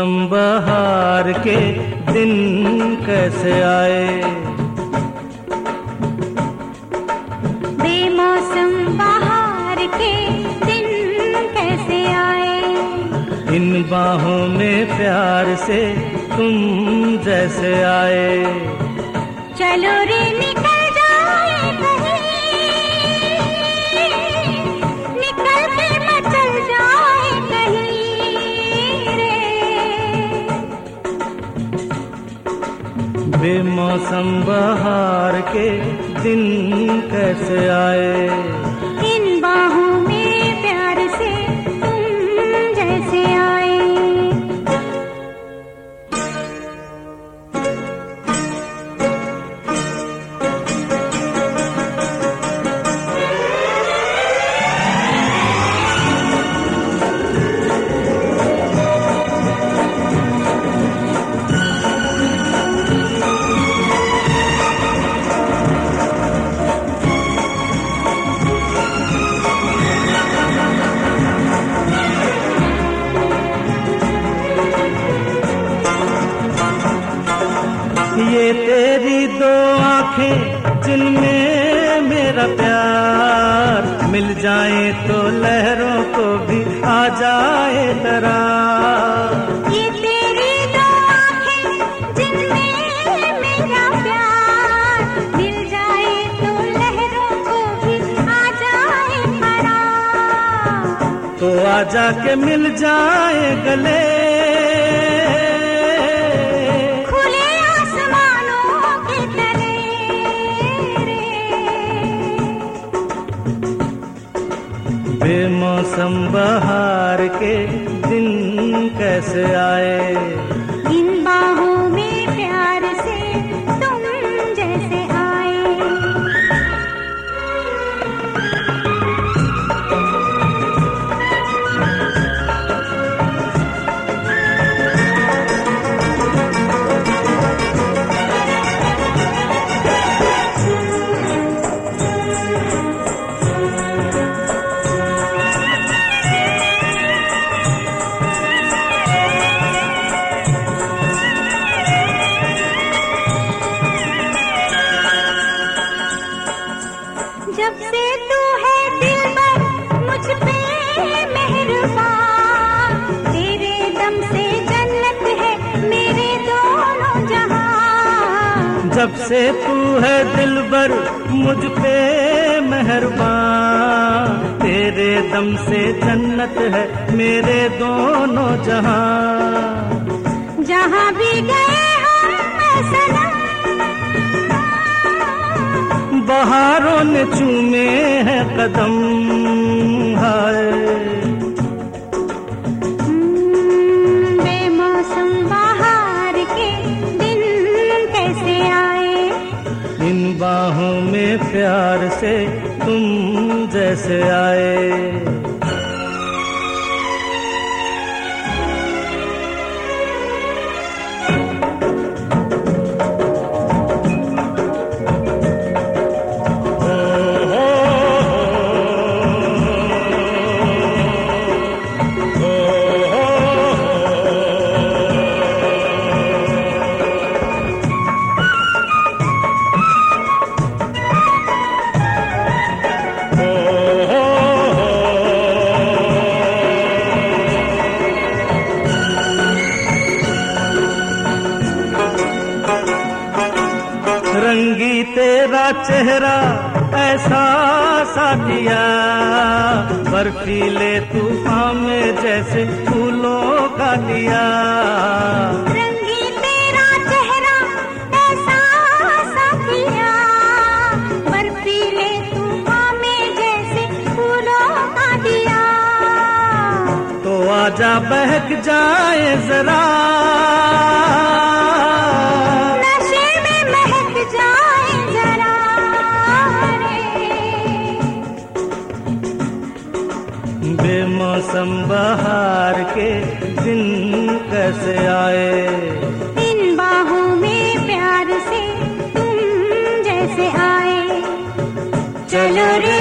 बेमौसम बहार के दिन कैसे आए, बेमौसम बहार के दिन कैसे आए। इन बाहों में प्यार से तुम जैसे आए। चलो रे निकल जाए कहीं, निकल के मचल जाए कहीं रे। बेमौसम बहार के दिन कैसे आए। इन बाहों में प्यार से तुम जैसे आए। ये तेरी दो आंखें जिनमें मेरा प्यार मिल जाए तो लहरों को भी आ जाए दरार। ये तेरी दो आंखें जिनमें मेरा प्यार मिल जाए तो लहरों को भी आ जाए करार। तो आजा के मिल जाए गले, बेमौसम बहार के दिन कैसे आए। इन बाहों में प्यार से तुम जैसे आए। जब से तू है दिलबर मुझ पे मेहरबान, तेरे दम से जन्नत है मेरे दोनों जहां। जब से तू है दिलबर मुझ पे मेहरबान, तेरे दम से जन्नत है मेरे दोनों जहां। जहां भी गए हम सनम, बहारों ने चूमे हैं कदम। हाय बेमौसम बहार के दिन कैसे आए। इन बाहों में प्यार से तुम जैसे आए। रंगी तेरा चेहरा ऐसा साथिया, बर्फीले तूफान में जैसे फूलों का लिया। रंगी तेरा चेहरा ऐसा साथिया, बर्फीले तूफान में जैसे फूलों का दिया। तो आजा बहक जाए जरा, बेमौसम बहार के दिन कैसे आए। इन बाहों में प्यार से तुम जैसे आए। चलो रे